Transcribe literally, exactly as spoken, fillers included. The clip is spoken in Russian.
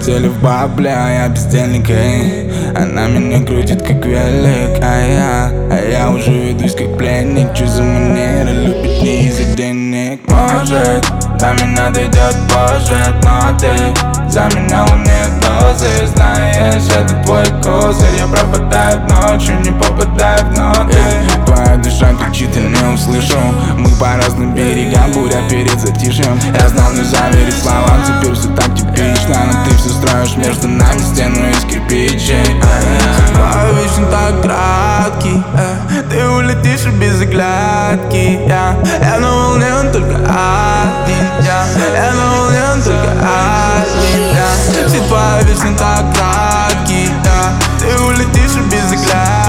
Цели в бабле, а я бездельник, эй. Она меня крутит как велик, а я, а я уже ведусь как пленник. Чё за манера любит не из-за денег? Может, до меня дойдет позже, но ты заменял мне дозы. Знаешь, это твой козырь. Я пропадаю ночью, не попадаю в ноты. yeah. Твоя душа кричит, я не услышу. Мы по разным берегам, буря перед затишьем. Я знал, нельзя верить словам, теперь все так типично. Но ты все строишь между нами стену из кирпичей. Судьба вечно так краткий, э. Ты улетишь и без оглядки. Я, я на волне, он только один. Я, я на волне, он только один. Я. Судьба вечно так краткий, да. Ты улетишь и без оглядки.